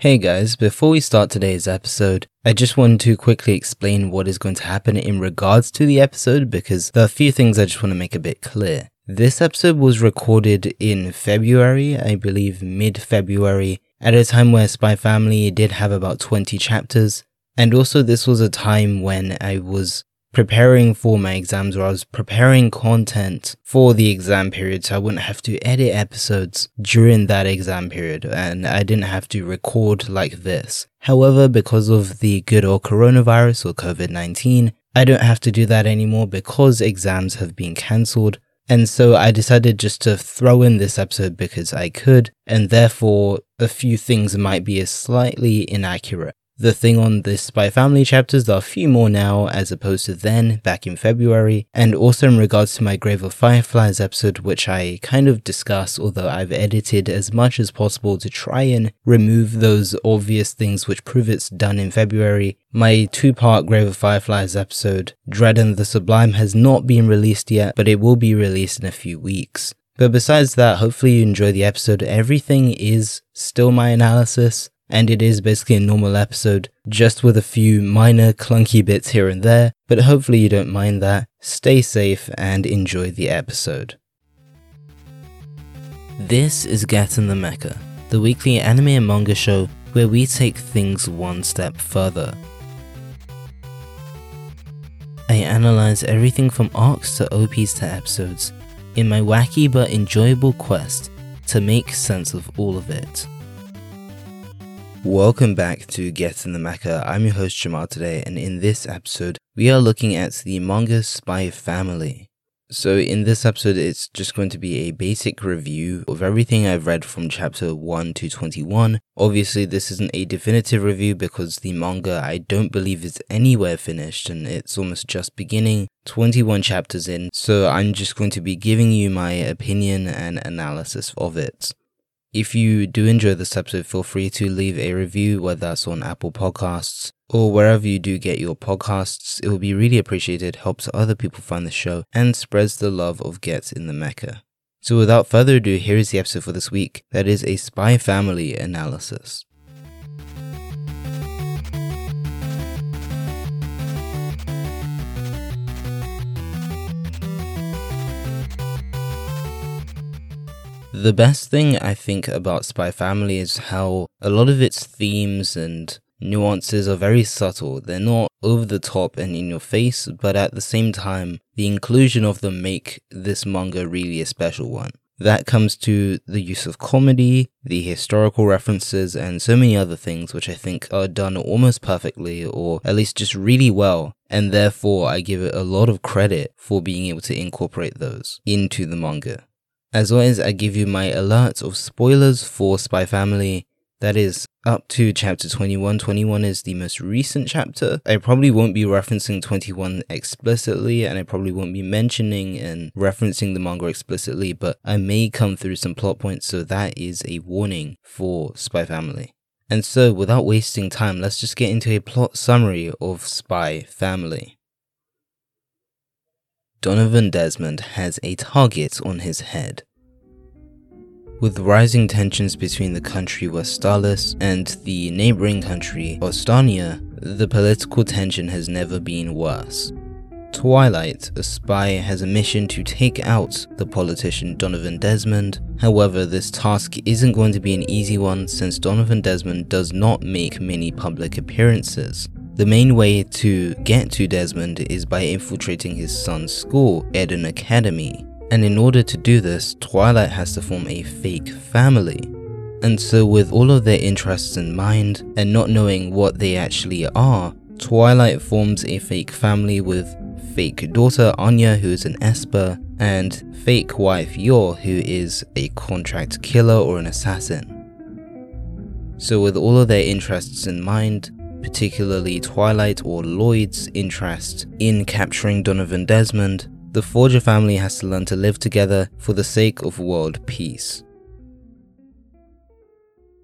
Hey guys, before we start today's episode, I just wanted to quickly explain what is going to happen in regards to the episode because there are a few things I just want to make a bit clear. This episode was recorded in February, I believe mid-February, at a time where Spy Family did have about 20 chapters, and also this was a time when I was preparing for my exams, or I was preparing content for the exam period, so I wouldn't have to edit episodes during that exam period, and I didn't have to record like this. However, because of the good old coronavirus or COVID-19, I don't have to do that anymore because exams have been cancelled, and so I decided just to throw in this episode because I could, and therefore a few things might be slightly inaccurate. The thing on the Spy Family chapters, there are a few more now as opposed to then, back in February, and also in regards to my Grave of Fireflies episode, which I kind of discussed, although I've edited as much as possible to try and remove those obvious things which prove it's done in February. My two-part Grave of Fireflies episode, Dread and the Sublime, has not been released yet, but it will be released in a few weeks. But besides that, hopefully you enjoy the episode. Everything is still my analysis, and it is basically a normal episode, just with a few minor clunky bits here and there, but hopefully you don't mind that. Stay safe and enjoy the episode. This is Get in the Mecha, the weekly anime and manga show where we take things one step further. I analyze everything from arcs to OPs to episodes, in my wacky but enjoyable quest to make sense of all of it. Welcome back to Get in the Mecha. I'm your host Jamal today, and in this episode we are looking at the manga Spy Family. So in this episode it's just going to be a basic review of everything I've read from chapter 1 to 21. Obviously this isn't a definitive review because the manga I don't believe is anywhere finished and it's almost just beginning, 21 chapters in, so I'm just going to be giving you my opinion and analysis of it. If you do enjoy this episode, feel free to leave a review, whether that's on Apple Podcasts or wherever you do get your podcasts. It will be really appreciated, helps other people find the show, and spreads the love of Get in the Mecha. So without further ado, here is the episode for this week. That is a Spy Family analysis. The best thing I think about Spy Family is how a lot of its themes and nuances are very subtle. They're not over the top and in your face, but at the same time, the inclusion of them make this manga really a special one. That comes to the use of comedy, the historical references, and so many other things which I think are done almost perfectly, or at least just really well, and therefore I give it a lot of credit for being able to incorporate those into the manga. As always, I give you my alert of spoilers for Spy Family. That is up to chapter 21. 21 is the most recent chapter. I probably won't be referencing 21 explicitly, and I probably won't be mentioning and referencing the manga explicitly, but I may come through some plot points, so that is a warning for Spy Family. And so, without wasting time, let's just get into a plot summary of Spy Family. Donovan Desmond has a target on his head. With rising tensions between the country Westalis and the neighboring country Ostania, the political tension has never been worse. Twilight, a spy, has a mission to take out the politician Donovan Desmond. However, this task isn't going to be an easy one since Donovan Desmond does not make many public appearances. The main way to get to Desmond is by infiltrating his son's school, Eden Academy. And in order to do this, Twilight has to form a fake family. And so with all of their interests in mind, and not knowing what they actually are, Twilight forms a fake family with fake daughter Anya, who is an Esper, and fake wife Yor, who is a contract killer or an assassin. So with all of their interests in mind, particularly Twilight or Lloyd's interest in capturing Donovan Desmond, the Forger family has to learn to live together for the sake of world peace.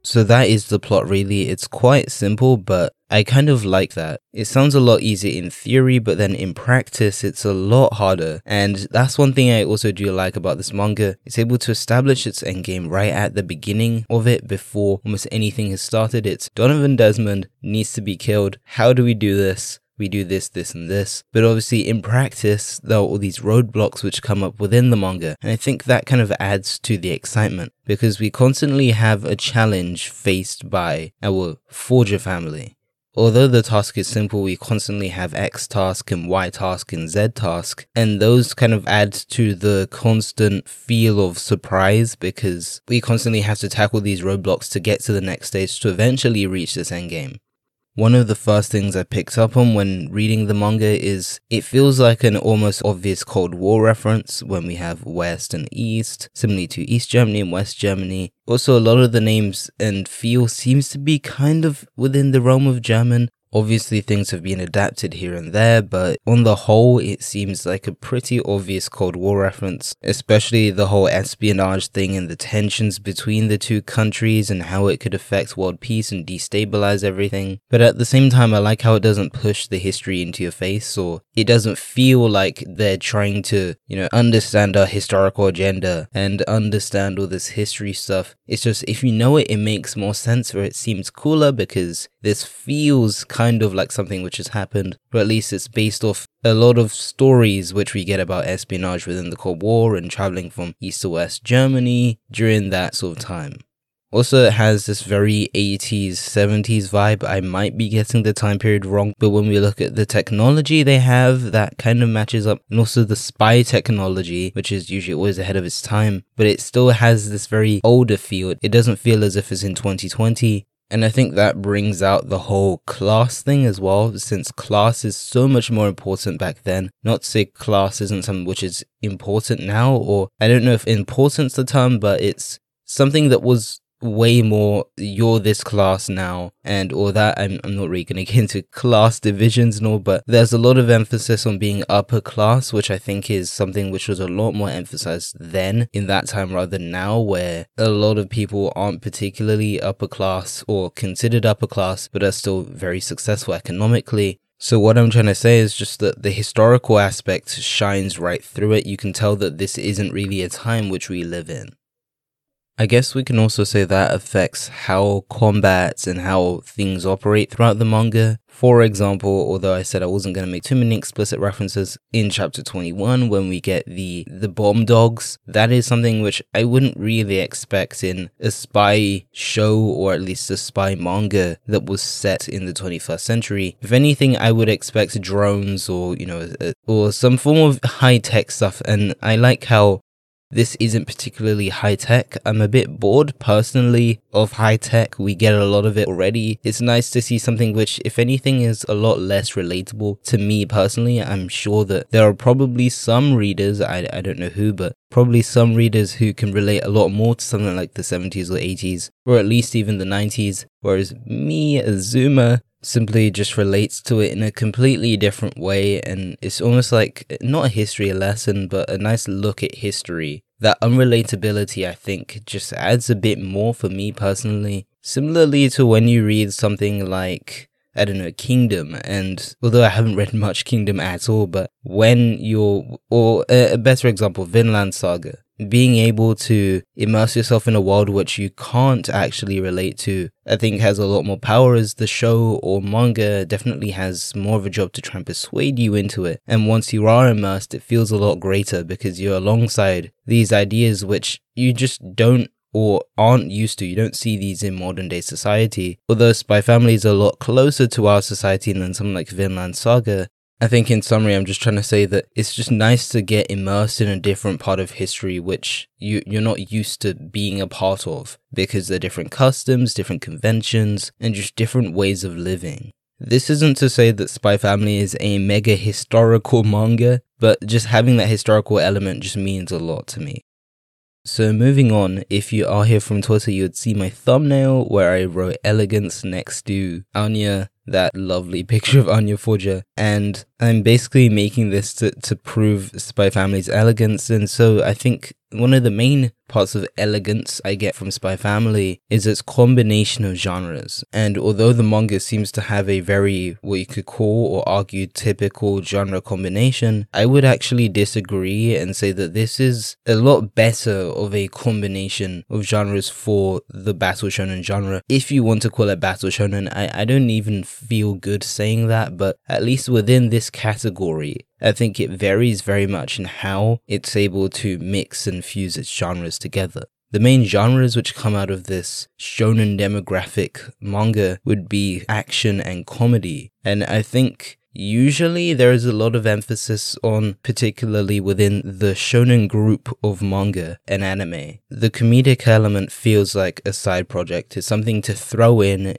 So that is the plot really. It's quite simple, but I kind of like that. It sounds a lot easier in theory, but then in practice, it's a lot harder. And that's one thing I also do like about this manga. It's able to establish its endgame right at the beginning of it before almost anything has started. It's Donovan Desmond needs to be killed. How do we do this? We do this, this, and this. But obviously in practice, there are all these roadblocks which come up within the manga. And I think that kind of adds to the excitement because we constantly have a challenge faced by our Forger family. Although the task is simple, we constantly have X task and Y task and Z task, and those kind of add to the constant feel of surprise because we constantly have to tackle these roadblocks to get to the next stage to eventually reach this endgame. One of the first things I picked up on when reading the manga is it feels like an almost obvious Cold War reference when we have West and East, similarly to East Germany and West Germany. Also, a lot of the names and feel seems to be kind of within the realm of German. Obviously, things have been adapted here and there, but on the whole, it seems like a pretty obvious Cold War reference, especially the whole espionage thing and the tensions between the two countries and how it could affect world peace and destabilize everything. But at the same time, I like how it doesn't push the history into your face, or it doesn't feel like they're trying to, understand our historical agenda and understand all this history stuff. It's just, if you know it, it makes more sense, or it seems cooler because this feels kind of like something which has happened, or at least it's based off a lot of stories which we get about espionage within the Cold War and traveling from East to West Germany during that sort of time. Also, it has this very 80s, 70s vibe. I might be getting the time period wrong, but when we look at the technology they have, that kind of matches up. And also the spy technology, which is usually always ahead of its time, but it still has this very older feel. It doesn't feel as if it's in 2020. And I think that brings out the whole class thing as well, since class is so much more important back then. Not to say class isn't something which is important now, or I don't know if important's the term, but it's something that was way more, you're this class now, and all that. I'm not really going to get into class divisions and all, but there's a lot of emphasis on being upper class, which I think is something which was a lot more emphasized then in that time rather than now, where a lot of people aren't particularly upper class or considered upper class, but are still very successful economically. So what I'm trying to say is just that the historical aspect shines right through it. You can tell that this isn't really a time which we live in. I guess we can also say that affects how combats and how things operate throughout the manga. For example, although I said I wasn't going to make too many explicit references, in chapter 21 when we get the bomb dogs, that is something which I wouldn't really expect in a spy show, or at least a spy manga that was set in the 21st century. If anything, I would expect drones or, or some form of high-tech stuff, and I like how this isn't particularly high-tech. I'm a bit bored, personally, of high-tech. We get a lot of it already. It's nice to see something which, if anything, is a lot less relatable to me personally. I'm sure that there are probably some readers, I don't know who, but probably some readers who can relate a lot more to something like the 70s or 80s, or at least even the 90s, whereas me, Azuma, simply just relates to it in a completely different way, and it's almost like not a history lesson, but a nice look at history. That unrelatability, I think, just adds a bit more for me personally. Similarly to when you read something like, I don't know, Kingdom, and although I haven't read much Kingdom at all, but when or a better example, Vinland Saga, being able to immerse yourself in a world which you can't actually relate to, I think has a lot more power, as the show or manga definitely has more of a job to try and persuade you into it. And once you are immersed, it feels a lot greater because you're alongside these ideas which you just don't or aren't used to. You don't see these in modern day society. Although Spy Family is a lot closer to our society than something like Vinland Saga, I think in summary, I'm just trying to say that it's just nice to get immersed in a different part of history which you're not used to being a part of, because they're different customs, different conventions, and just different ways of living. This isn't to say that Spy Family is a mega historical manga, but just having that historical element just means a lot to me. So moving on, if you are here from Twitter, you would see my thumbnail where I wrote elegance next to Anya, that lovely picture of Anya Forger, and I'm basically making this to prove Spy Family's elegance. And so I think one of the main parts of elegance I get from Spy Family is its combination of genres. And although the manga seems to have a very, what you could call or argue, typical genre combination, I would actually disagree and say that this is a lot better of a combination of genres for the battle shonen genre. If you want to call it battle shonen, I don't even feel good saying that, but at least within this category, I think it varies very much in how it's able to mix and fuse its genres together. The main genres which come out of this shonen demographic manga would be action and comedy, and I think usually there is a lot of emphasis on, particularly within the shonen group of manga and anime, the comedic element feels like a side project. It's something to throw in,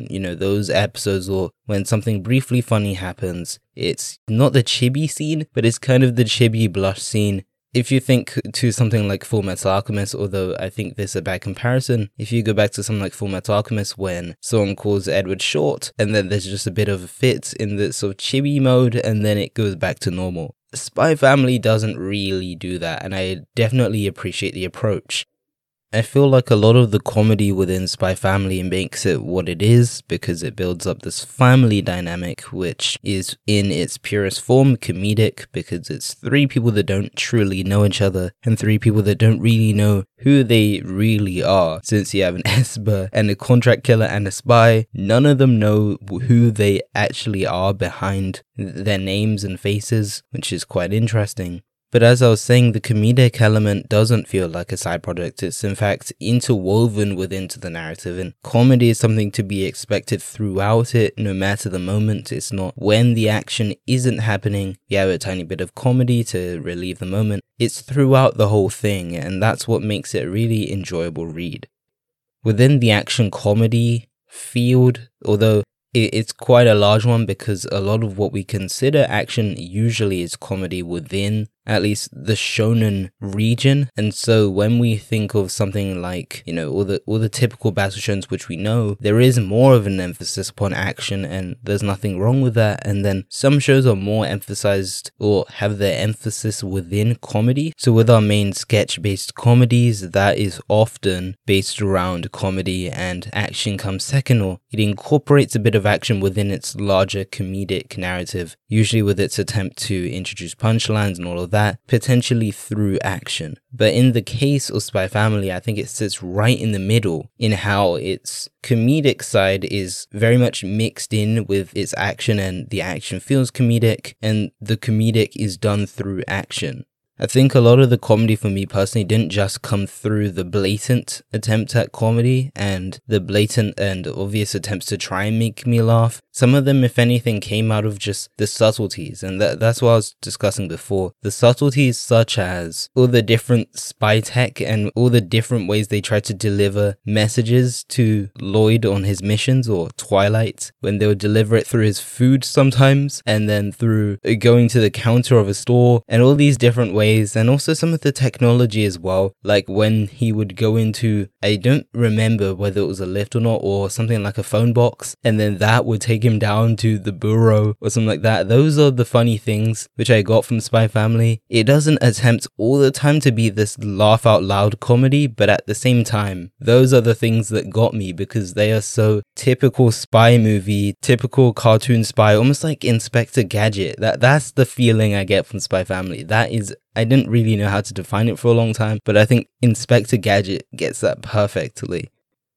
those episodes, or when something briefly funny happens. It's not the chibi scene, but it's kind of the chibi blush scene. If you think to something like Full Metal Alchemist, although I think this is a bad comparison, if you go back to something like Full Metal Alchemist when someone calls Edward short, and then there's just a bit of a fit in the sort of chibi mode, and then it goes back to normal. Spy Family doesn't really do that, and I definitely appreciate the approach. I feel like a lot of the comedy within Spy Family makes it what it is because it builds up this family dynamic, which is in its purest form comedic, because it's three people that don't truly know each other and three people that don't really know who they really are. Since you have an Esper and a contract killer and a spy, none of them know who they actually are behind their names and faces, which is quite interesting. But as I was saying, the comedic element doesn't feel like a side project. It's in fact interwoven within the narrative, and comedy is something to be expected throughout it, no matter the moment. It's not when the action isn't happening, you have a tiny bit of comedy to relieve the moment. It's throughout the whole thing, and that's what makes it a really enjoyable read. Within the action comedy field, although it's quite a large one because a lot of what we consider action usually is comedy within at least the shonen region. And so when we think of something like, all the typical battle shonens which we know, there is more of an emphasis upon action, and there's nothing wrong with that. And then some shows are more emphasized or have their emphasis within comedy. So with our main sketch-based comedies, that is often based around comedy and action comes second, or it incorporates a bit of action within its larger comedic narrative, usually with its attempt to introduce punchlines and all of that, potentially through action. But in the case of Spy Family, I think it sits right in the middle in how its comedic side is very much mixed in with its action, and the action feels comedic, and the comedic is done through action. I think a lot of the comedy for me personally didn't just come through the blatant attempt at comedy and the blatant and obvious attempts to try and make me laugh. Some of them, if anything, came out of just the subtleties, and that's what I was discussing before. The subtleties such as all the different spy tech and all the different ways they try to deliver messages to Lloyd on his missions, or Twilight, when they would deliver it through his food sometimes, and then through going to the counter of a store, and all these different ways. And also some of the technology as well, like when he would go into, I don't remember whether it was a lift or not, or something like a phone box, and then that would take him down to the bureau or something like that. Those are the funny things which I got from Spy Family. It doesn't attempt all the time to be this laugh out loud comedy, but at the same time, those are the things that got me because they are so typical spy movie, typical cartoon spy, almost like Inspector Gadget. That's the feeling I get from Spy Family. That is, I didn't really know how to define it for a long time, but I think Inspector Gadget gets that perfectly.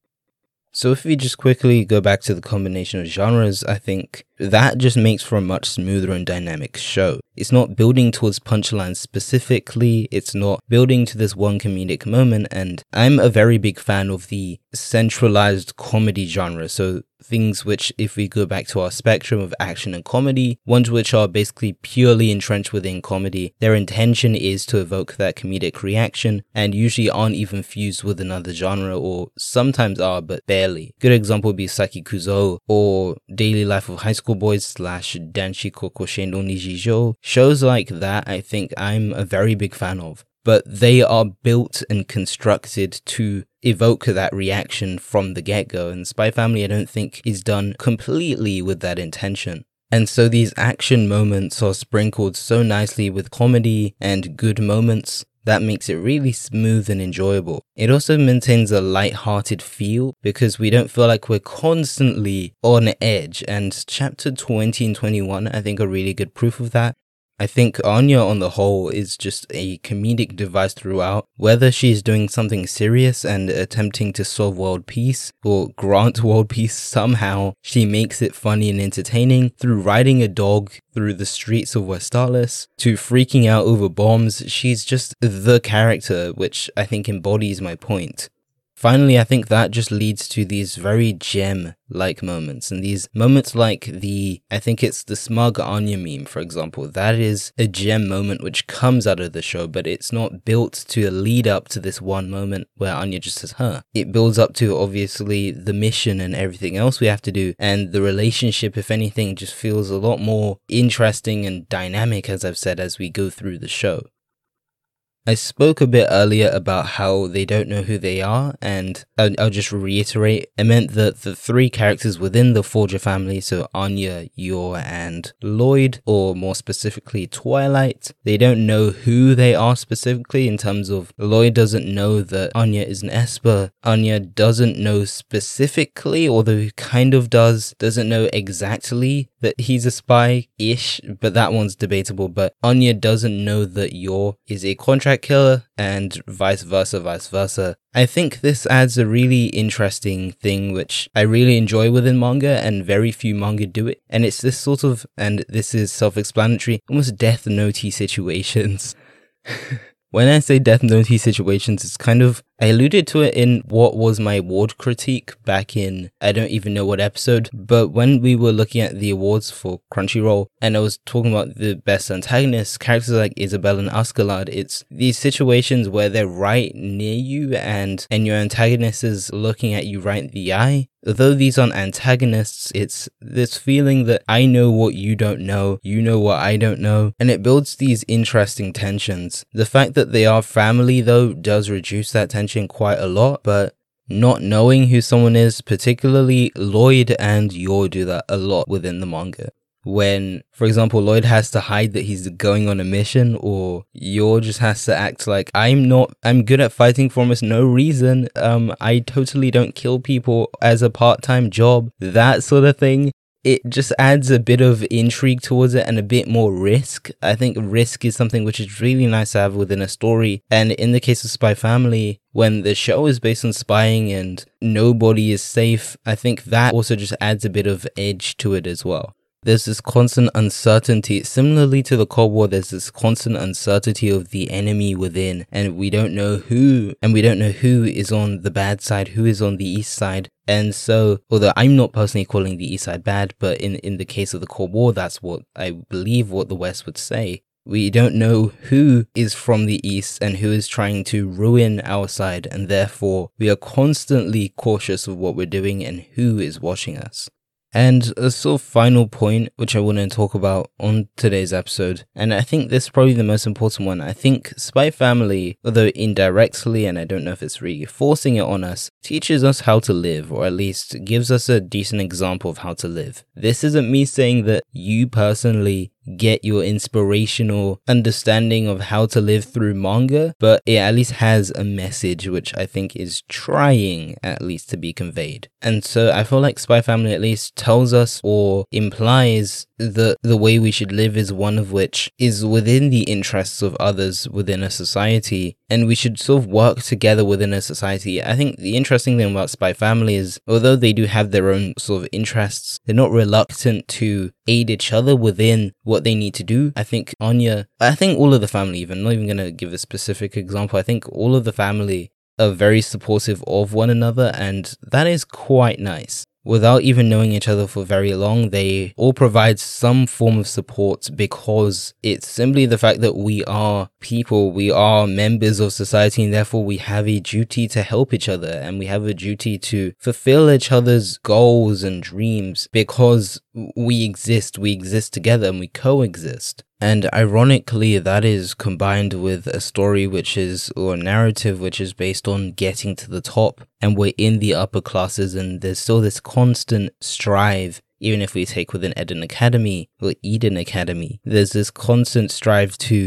So if we just quickly go back to the combination of genres, I think that just makes for a much smoother and dynamic show. It's not building towards punchlines specifically, it's not building to this one comedic moment, and I'm a very big fan of the centralized comedy genre, so things which, if we go back to our spectrum of action and comedy, ones which are basically purely entrenched within comedy, their intention is to evoke that comedic reaction, and usually aren't even fused with another genre, or sometimes are, but barely. Good example would be Saki Kuzo, or Daily Life of High School Boys / Danshi Kokoshen no Nijijo. Shows like that, I think I'm a very big fan of. But they are built and constructed to evoke that reaction from the get-go, and Spy Family I don't think is done completely with that intention. And so these action moments are sprinkled so nicely with comedy and good moments that makes it really smooth and enjoyable. It also maintains a light-hearted feel because we don't feel like we're constantly on edge, and chapter 20 and 21 I think are really good proof of that. I think Anya on the whole is just a comedic device throughout. Whether she's doing something serious and attempting to solve world peace or grant world peace somehow, she makes it funny and entertaining through riding a dog through the streets of Westalis to freaking out over bombs. She's just the character, which I think embodies my point. Finally, I think that just leads to these very gem-like moments, and these moments like I think it's the smug Anya meme, for example. That is a gem moment which comes out of the show, but it's not built to lead up to this one moment where Anya just says, It builds up to, obviously, the mission and everything else we have to do, and the relationship, if anything, just feels a lot more interesting and dynamic, as I've said, as we go through the show. I spoke a bit earlier about how they don't know who they are, and I'll just reiterate. I meant that the three characters within the Forger family, so Anya, Yor, and Lloyd, or more specifically Twilight, they don't know who they are specifically in terms of Lloyd doesn't know that Anya is an Esper. Anya doesn't know specifically, although he kind of doesn't know exactly that he's a spy-ish, but that one's debatable. But Anya doesn't know that Yor is a contract killer, and vice versa. I think this adds a really interesting thing which I really enjoy within manga, and very few manga do it, and it's this sort of, and this is self-explanatory, almost Death Note-y situations. When I say Death Note-y situations, it's kind of, I alluded to it in what was my award critique back in, I don't even know what episode, but when we were looking at the awards for Crunchyroll, and I was talking about the best antagonists, characters like Isabelle and Askeladd, it's these situations where they're right near you, and your antagonist is looking at you right in the eye. Although these aren't antagonists, it's this feeling that I know what you don't know, you know what I don't know, and it builds these interesting tensions. The fact that they are family, though, does reduce that tension quite a lot, but not knowing who someone is, particularly Lloyd and Yor do that a lot within the manga. When, for example, Lloyd has to hide that he's going on a mission, or Yor just has to act like, I'm good at fighting for almost no reason, I totally don't kill people as a part-time job, that sort of thing. It just adds a bit of intrigue towards it and a bit more risk. I think risk is something which is really nice to have within a story. And in the case of Spy Family, when the show is based on spying and nobody is safe, I think that also just adds a bit of edge to it as well. There's this constant uncertainty. Similarly to the Cold War, there's this constant uncertainty of the enemy within, and we don't know who is on the bad side, who is on the east side. And so, although I'm not personally calling the east side bad, but in the case of the Cold War, that's what I believe what the West would say. We don't know who is from the east and who is trying to ruin our side, and therefore we are constantly cautious of what we're doing and who is watching us. And a sort of final point, which I want to talk about on today's episode, and I think this is probably the most important one. I think Spy Family, although indirectly, and I don't know if it's really forcing it on us, teaches us how to live, or at least gives us a decent example of how to live. This isn't me saying that you personally get your inspirational understanding of how to live through manga, but it at least has a message which I think is trying at least to be conveyed. And so I feel like Spy Family at least tells us or implies that the way we should live is one of which is within the interests of others within a society, and we should sort of work together within a society. I think the interesting thing about Spy Family is, although they do have their own sort of interests, they're not reluctant to aid each other within what they need to do. I think Anya, I think all of the family, even, not even going to give a specific example, I think all of the family are very supportive of one another, and that is quite nice. Without even knowing each other for very long, they all provide some form of support because it's simply the fact that we are people, we are members of society, and therefore we have a duty to help each other, and we have a duty to fulfill each other's goals and dreams because we exist together and we coexist. And ironically, that is combined with a story or a narrative which is based on getting to the top, and we're in the upper classes, and there's still this constant strive. Even if we take within Eden Academy, there's this constant strive to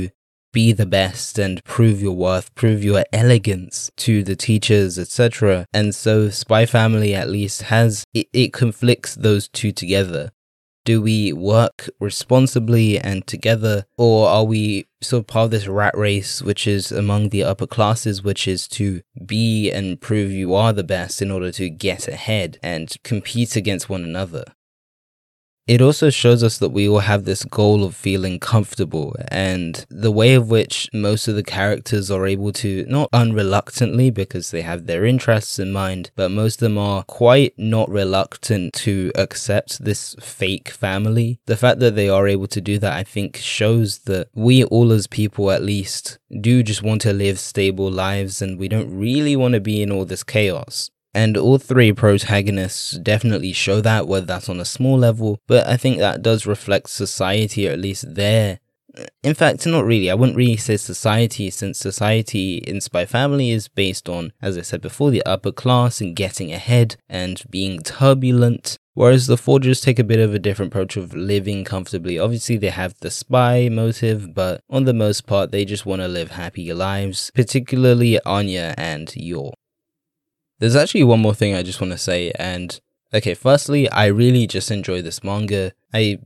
be the best and prove your worth, prove your elegance to the teachers, etc. And so Spy Family at least it conflicts those two together. Do we work responsibly and together, or are we sort of part of this rat race which is among the upper classes, which is to be and prove you are the best in order to get ahead and compete against one another? It also shows us that we all have this goal of feeling comfortable, and the way of which most of the characters are able to, not unreluctantly because they have their interests in mind, but most of them are quite not reluctant to accept this fake family. The fact that they are able to do that, I think, shows that we all as people at least do just want to live stable lives, and we don't really want to be in all this chaos. And all three protagonists definitely show that, whether that's on a small level, but I think that does reflect society, or at least there. In fact, not really. I wouldn't really say society, since society in Spy Family is based on, as I said before, the upper class and getting ahead and being turbulent. Whereas the Forgers take a bit of a different approach of living comfortably. Obviously, they have the spy motive, but on the most part, they just want to live happy lives, particularly Anya and Yor. There's actually one more thing I just want to say, and okay, firstly, I really just enjoy this manga. I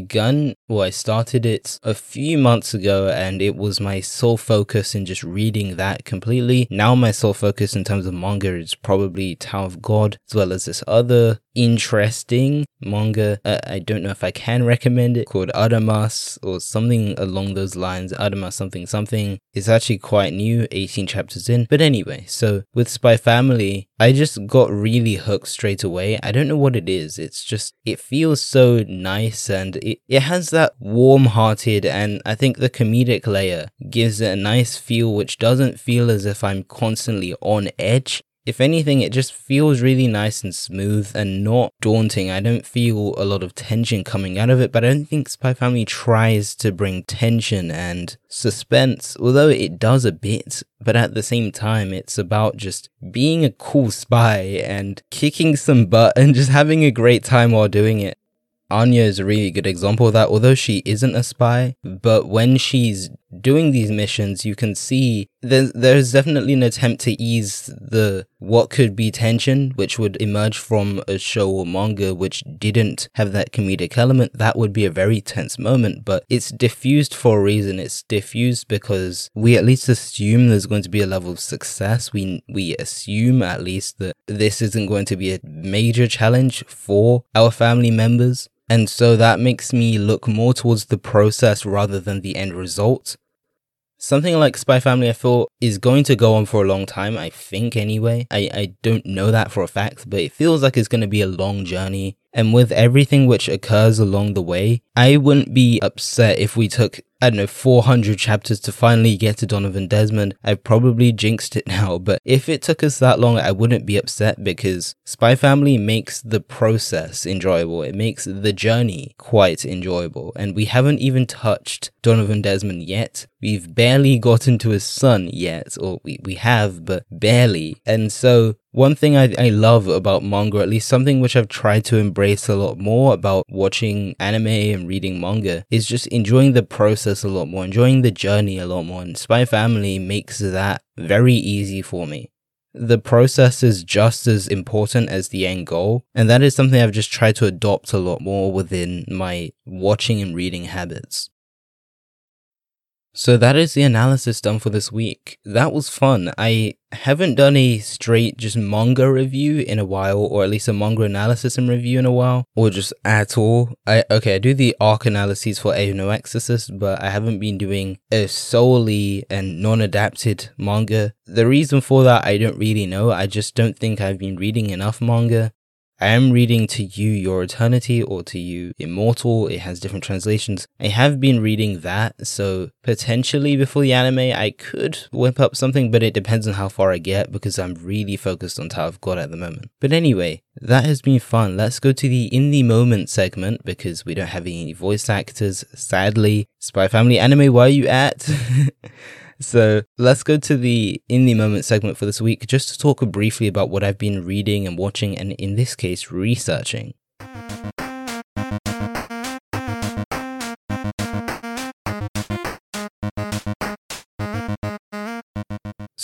started it a few months ago, and it was my sole focus in just reading that completely. Now my sole focus in terms of manga is probably Tower of God, as well as this other interesting manga. I don't know if I can recommend it, called Adamas, or something along those lines. Adamas something. It's actually quite new, 18 chapters in. But anyway, so with Spy Family, I just got really hooked straight away. I don't know what it is. It's just, it feels so nice, and it has that warm-hearted, and I think the comedic layer gives it a nice feel, which doesn't feel as if I'm constantly on edge. If anything, it just feels really nice and smooth and not daunting. I don't feel a lot of tension coming out of it, but I don't think Spy Family tries to bring tension and suspense, although it does a bit. But at the same time, it's about just being a cool spy and kicking some butt and just having a great time while doing it. Anya is a really good example of that, although she isn't a spy, but when she's doing these missions, you can see there's definitely an attempt to ease the what could be tension, which would emerge from a show or manga which didn't have that comedic element. That would be a very tense moment, but it's diffused for a reason. It's diffused because we at least assume there's going to be a level of success. We assume at least that this isn't going to be a major challenge for our family members. And so that makes me look more towards the process rather than the end result. Something like Spy Family, I feel, is going to go on for a long time, I think anyway. I don't know that for a fact, but it feels like it's going to be a long journey. And with everything which occurs along the way, I wouldn't be upset if we took, 400 chapters to finally get to Donovan Desmond. I've probably jinxed it now, but if it took us that long, I wouldn't be upset, because Spy Family makes the process enjoyable. It makes the journey quite enjoyable. And we haven't even touched Donovan Desmond yet. We've barely gotten to his son yet, or we have, but barely. And so one thing I love about manga, at least something which I've tried to embrace a lot more about watching anime and reading manga, is just enjoying the process a lot more, enjoying the journey a lot more. And Spy Family makes that very easy for me. The process is just as important as the end goal, and that is something I've just tried to adopt a lot more within my watching and reading habits. So that is the analysis done for this week. That was fun. I haven't done a straight just manga review in a while, or at least a manga analysis and review in a while, or just at all. I do the arc analyses for Eino Exorcist, but I haven't been doing a solely and non-adapted manga. The reason for that, I don't really know. I just don't think I've been reading enough manga. I am reading To You, Your Eternity, or To You, Immortal. It has different translations. I have been reading that, so potentially before the anime, I could whip up something, but it depends on how far I get, because I'm really focused on Tower of God at the moment. But anyway, that has been fun. Let's go to the In the Moment segment, because we don't have any voice actors, sadly. Spy Family Anime, where are you at? So let's go to the In the Moment segment for this week, just to talk briefly about what I've been reading and watching, and in this case, researching.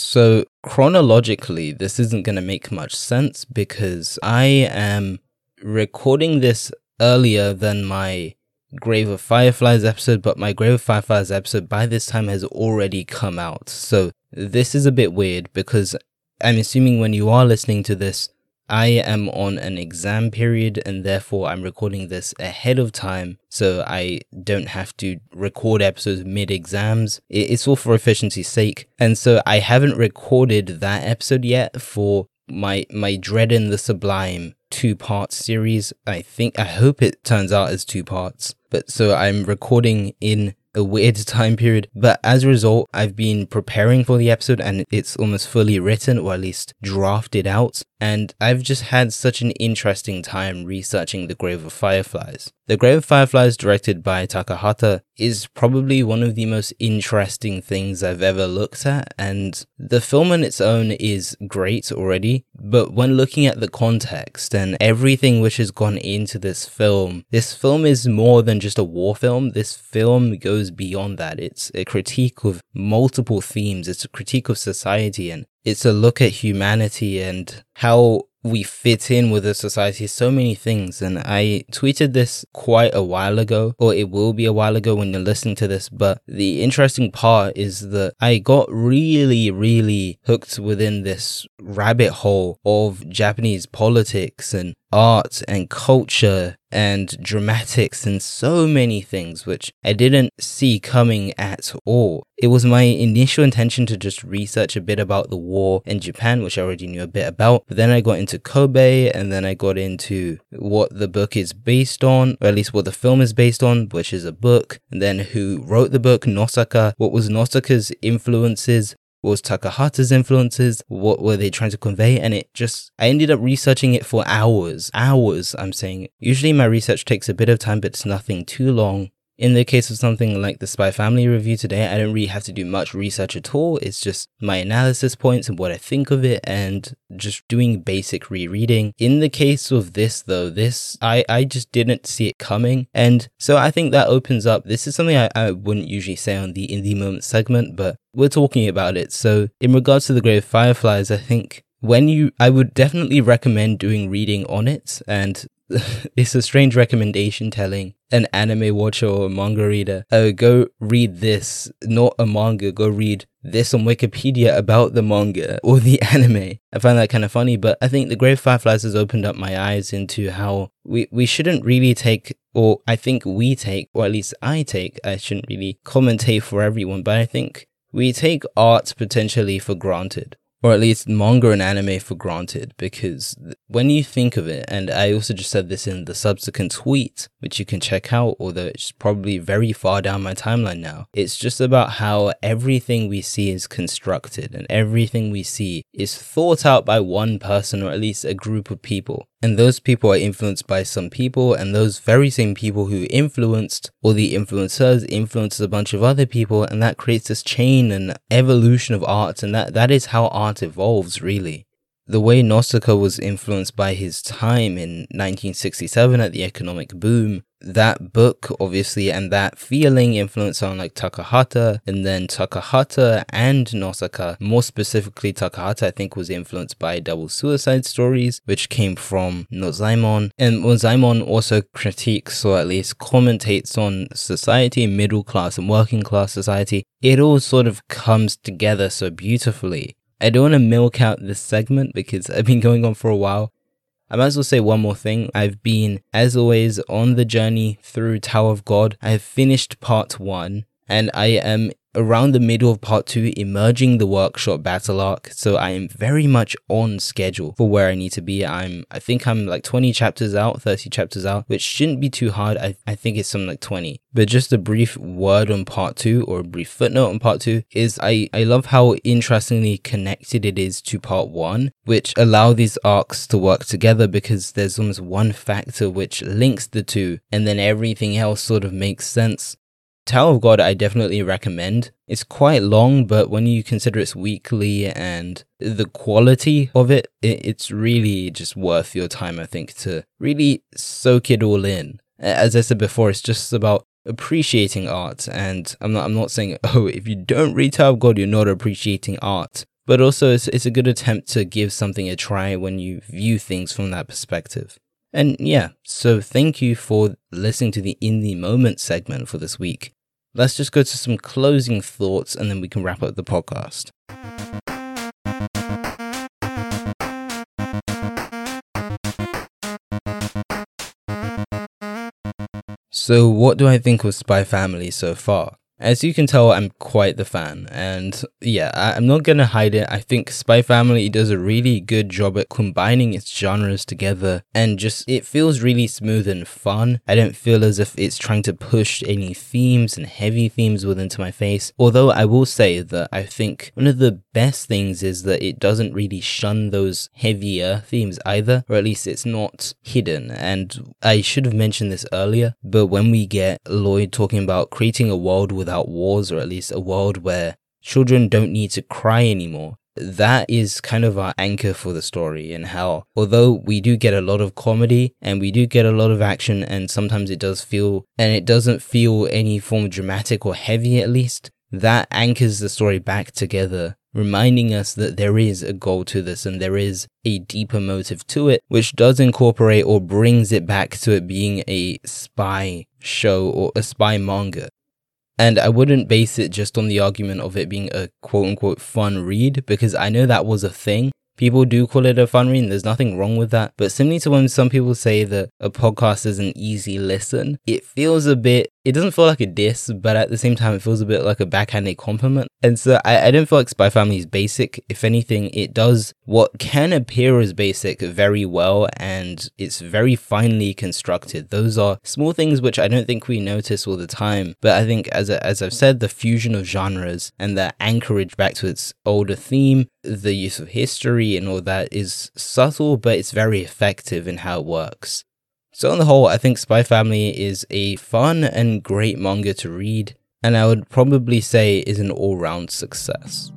So chronologically, this isn't going to make much sense because I am recording this earlier than my Grave of Fireflies episode, but my Grave of Fireflies episode by this time has already come out. So this is a bit weird because I'm assuming when you are listening to this, I am on an exam period and therefore I'm recording this ahead of time so I don't have to record episodes mid-exams. It's all for efficiency's sake. And so I haven't recorded that episode yet for my Dread in the Sublime 2-part series. I hope it turns out as 2 parts. But so I'm recording in a weird time period, but as a result, I've been preparing for the episode and it's almost fully written, or at least drafted out, and I've just had such an interesting time researching The Grave of Fireflies. The Grave of Fireflies, directed by Takahata, is probably one of the most interesting things I've ever looked at, and the film on its own is great already, but when looking at the context and everything which has gone into this film is more than just a war film. This film goes beyond that. It's a critique of multiple themes. It's a critique of society, and it's a look at humanity and how we fit in with the society, so many things. And I tweeted this quite a while ago, or it will be a while ago when you're listening to this, but the interesting part is that I got really hooked within this rabbit hole of Japanese politics and art and culture and dramatics and so many things which I didn't see coming at all. It was my initial intention to just research a bit about the war in Japan, which I already knew a bit about, but then I got into Kobe, and then I got into what the book is based on, or at least what the film is based on, which is a book, and then who wrote the book, Nosaka, what was Nosaka's influences, what was Takahata's influences, what were they trying to convey, and I ended up researching it for hours, I'm saying. Usually my research takes a bit of time, but it's nothing too long. In the case of something like the Spy Family review today, I don't really have to do much research at all. It's just my analysis points and what I think of it and just doing basic rereading. In the case of this though, I just didn't see it coming. And so I think that opens up, this is something I wouldn't usually say on the In the Moment segment, but we're talking about it. So in regards to The Grave of Fireflies, I think I would definitely recommend doing reading on it, and it's a strange recommendation telling an anime watcher or a manga reader, oh, go read this, not a manga, go read this on Wikipedia about the manga or the anime. I find that kind of funny, but I think The Grave of Fireflies has opened up my eyes into how we shouldn't really take, or I think we take, or at least I shouldn't really commentate for everyone, but I think we take art potentially for granted. Or at least manga and anime for granted, because when you think of it, and I also just said this in the subsequent tweet, which you can check out, although it's probably very far down my timeline now, it's just about how everything we see is constructed and everything we see is thought out by one person or at least a group of people. And those people are influenced by some people, and those very same people who influenced, or the influencers influences a bunch of other people, and that creates this chain and evolution of art, and that is how art evolves, really. The way Nosaka was influenced by his time in 1967 at the economic boom, that book, obviously, and that feeling influenced someone like Takahata, and then Takahata and Nosaka, more specifically Takahata, I think was influenced by Double Suicide Stories, which came from Nozaemon, and Nozaemon also critiques, or at least commentates on society, middle class and working class society. It all sort of comes together so beautifully. I don't want to milk out this segment because I've been going on for a while. I might as well say one more thing. I've been, as always, on the journey through Tower of God. I have finished part 1, and I am around the middle of part 2, emerging the workshop battle arc, so I am very much on schedule for where I need to be. I think I'm like 20 chapters out, 30 chapters out, which shouldn't be too hard. I think it's something like 20. But just a brief word on part 2, or a brief footnote on part 2, is I love how interestingly connected it is to part 1, which allow these arcs to work together because there's almost one factor which links the two, and then everything else sort of makes sense. Tower of God I definitely recommend. It's quite long, but when you consider it's weekly and the quality of it, it's really just worth your time, I think, to really soak it all in. As I said before, it's just about appreciating art, and I'm not saying, oh, if you don't read Tower of God, you're not appreciating art. but also it's a good attempt to give something a try when you view things from that perspective. And yeah, so thank you for listening to the In the Moment segment for this week. Let's just go to some closing thoughts and then we can wrap up the podcast. So what do I think of Spy Family so far? As you can tell, I'm quite the fan, and yeah, I'm not gonna hide it. I think Spy Family does a really good job at combining its genres together, and just, it feels really smooth and fun. I don't feel as if it's trying to push any themes and heavy themes into my face, although I will say that I think one of the best things is that it doesn't really shun those heavier themes either, or at least it's not hidden. And I should have mentioned this earlier, but when we get Lloyd talking about creating a world without wars, or at least a world where children don't need to cry anymore, that is kind of our anchor for the story, and how although we do get a lot of comedy and we do get a lot of action, and sometimes it doesn't feel any form of dramatic or heavy, at least that anchors the story back together, reminding us that there is a goal to this and there is a deeper motive to it, which does incorporate or brings it back to it being a spy show or a spy manga. And I wouldn't base it just on the argument of it being a quote-unquote fun read, because I know that was a thing. People do call it a fun read, and there's nothing wrong with that. But similarly to when some people say that a podcast is an easy listen, it doesn't feel like a diss, but at the same time, it feels a bit like a backhanded compliment. And so I don't feel like Spy Family is basic. If anything, it does what can appear as basic very well, and it's very finely constructed. Those are small things which I don't think we notice all the time. But I think, as I've said, the fusion of genres and the anchorage back to its older theme, the use of history and all that is subtle, but it's very effective in how it works. So on the whole, I think Spy Family is a fun and great manga to read, and I would probably say is an all-round success.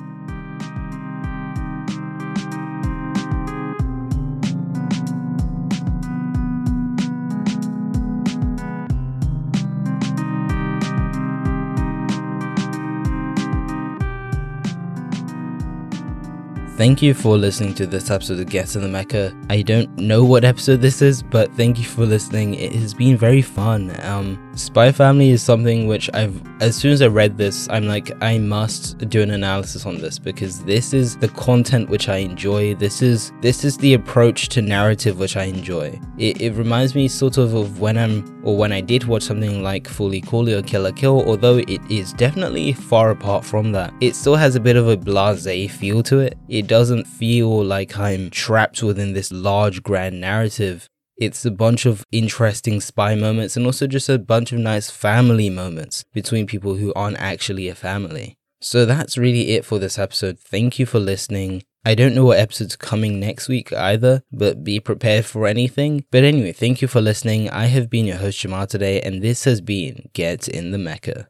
Thank you for listening to this episode of Get to the Mecha. I don't know what episode this is, but thank you for listening. It has been very fun. Spy Family is something which as soon as I read this, I'm like, I must do an analysis on this, because this is the content which I enjoy. This is the approach to narrative which I enjoy. It reminds me sort of when I did watch something like Fooly Cooly or Kill la Kill, although it is definitely far apart from that. It still has a bit of a blasé feel to it. It doesn't feel like I'm trapped within this large grand narrative. It's a bunch of interesting spy moments and also just a bunch of nice family moments between people who aren't actually a family. So that's really it for this episode. Thank you for listening. I don't know what episode's coming next week either, but be prepared for anything. But anyway, thank you for listening. I have been your host Jamar today, and this has been Get in the Mecha.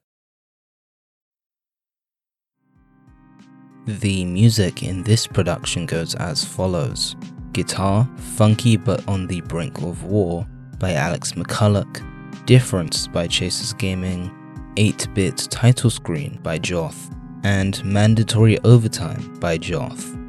The music in this production goes as follows. Guitar, Funky But on the Brink of War by Alex McCulloch, Difference by Chasers Gaming, 8-Bit Title Screen by Joth, and Mandatory Overtime by Joth.